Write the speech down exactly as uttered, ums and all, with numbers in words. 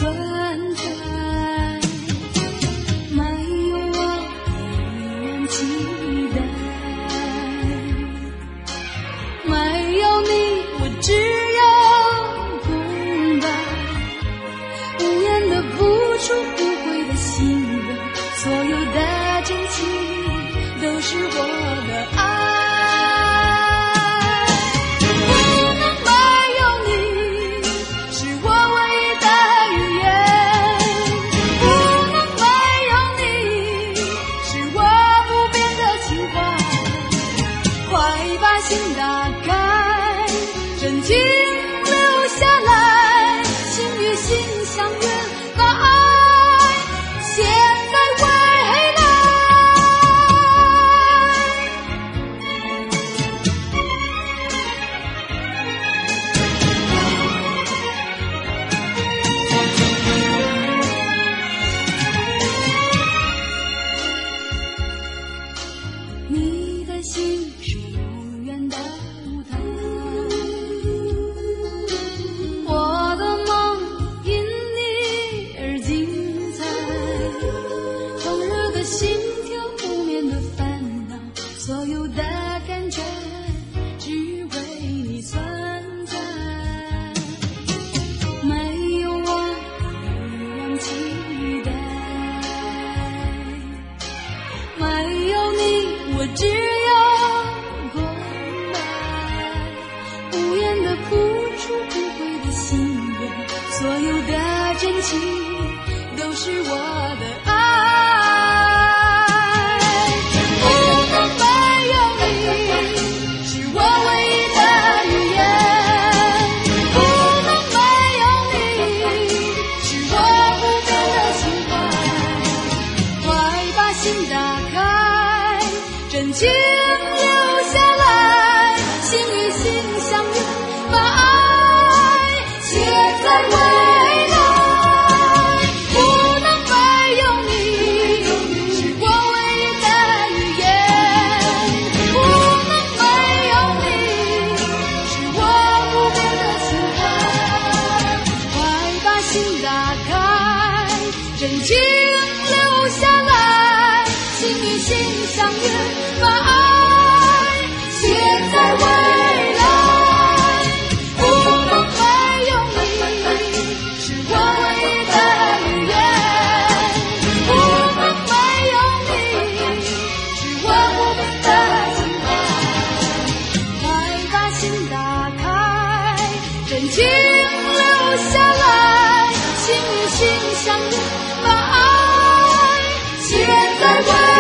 存在。没有我依然期待，没有你我只有空白。无言的付出，不悔的信任，所有的真情都是我的爱。心打开，真情留下来，心与心相约，把爱写在未来。你的心是永远的舞台，我的梦因你而精彩。狂热的心跳，不眠的烦恼，所有的感觉只为你存在。没有我依然期待，没有你我只有空白。无言的付出，不悔的信任，所有的真情都是我的爱。不能没有你，是我唯一的语言。不能没有你，是我不变的情怀。快把心打开，真情留下来，心与心相约，把爱写在未来。不能没有你，是我唯一的语言。不能没有你，是我不变的情怀。快把心打开，真情留下来，心与心相约，把爱写在未来。不能没有你，是我唯一的语言。不能没有你，是我不变的情怀。快把心打开，真情留下来，心与心相约，把爱写在未来。